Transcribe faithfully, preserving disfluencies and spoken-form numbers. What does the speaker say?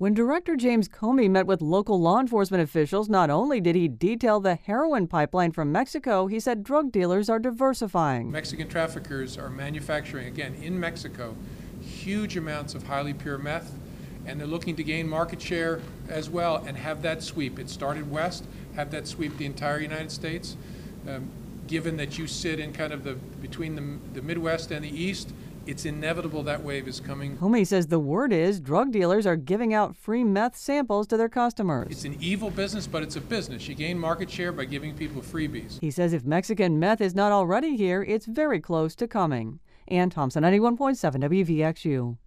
When Director James Comey met with local law enforcement officials, not only did he detail the heroin pipeline from Mexico, he said drug dealers are diversifying. Mexican traffickers are manufacturing, again, in Mexico, huge amounts of highly pure meth, and they're looking to gain market share as well and have that sweep. It started west, have that sweep the entire United States. Um, given that you sit in kind of the between the, the Midwest and the East, it's inevitable that wave is coming. Comey says the word is drug dealers are giving out free meth samples to their customers. It's an evil business, but it's a business. You gain market share by giving people freebies. He says if Mexican meth is not already here, it's very close to coming. Ann Thompson, ninety-one point seven W V X U.